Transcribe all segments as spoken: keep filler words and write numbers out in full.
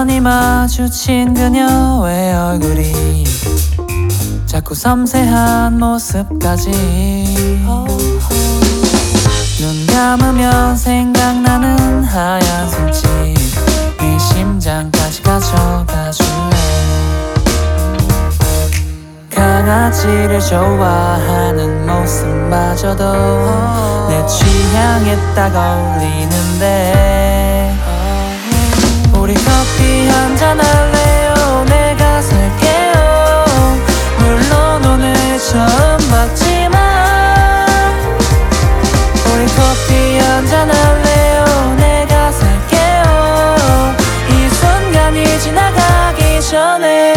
우연히 마주친 그녀의 얼굴이 자꾸 섬세한 모습까지 눈 감으면 생각나는 하얀 손짓 네 심장까지 가져가 줄래. 강아지를 좋아하는 모습마저도 내 취향에 딱 어울리는데 우리 커피 한잔 할래요? 내가 살게요. 물론 오늘 처음 봤지만 우리 커피 한잔 할래요? 내가 살게요. 이 순간이 지나가기 전에.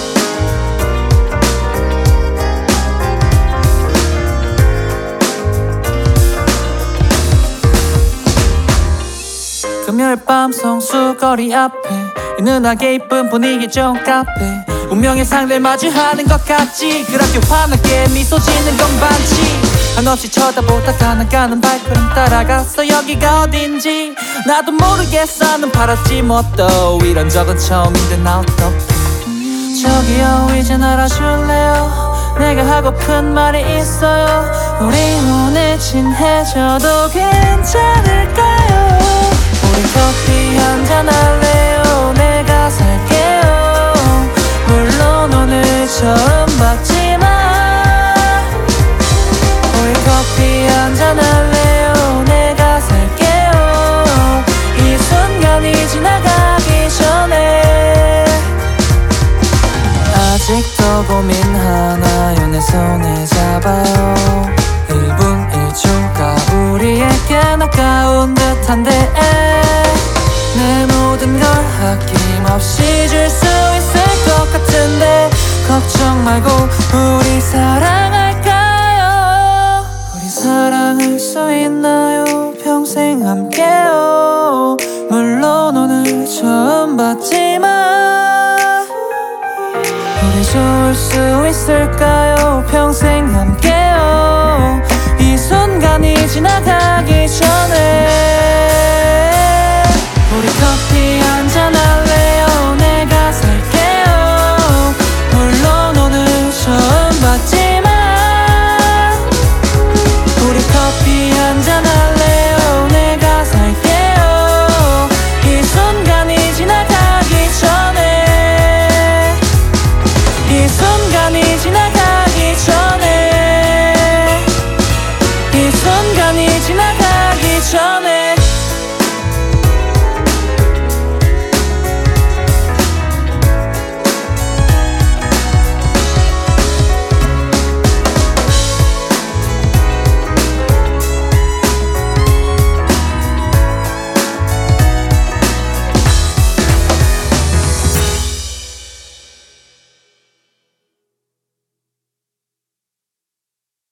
금요일 밤 성수거리 앞에 은은하게 이쁜 분위기 좋은 카페 운명의 상대를 마주하는 것 같지. 그렇게 환하게 미소 짓는 건 반지. 한없이 쳐다보다가 나가는 발걸음 따라갔어. 여기가 어딘지 나도 모르겠어. 는 팔았지 뭐 또 이런 적은 처음인데 나 어떡해. 저기요 이젠 알아줄래요? 내가 하고픈 말이 있어요. 우리 오늘 친해져도 괜찮을까요? 우리 커피 한잔 할래요? 내가 살게요. 물론 오늘 처음 봤지만 우리 커피 한잔 할래요? 내가 살게요. 이 순간이 지나가기 전에. 아직도 고민하나요? 내 손을 잡아요. 일 분 일 초가 우리에겐 아까운 듯한데 내 모든 걸 아낌없이 줄 수 있을 것 같은데 걱정 말고 우리 사랑할까요? 우리 사랑할 수 있나요? 평생 함께요. 물론 오늘 처음 봤지만 우리 좋을 수 있을까요? 평생 함께요. 이 순간이 지나가기 전에. 우리 커피 한잔 할래요? 내가 살게요. 물론 오늘 처음 봤지만 우리 커피 한잔 할래요? 내가 살게요. 이 순간이 지나가기 전에. 이 순간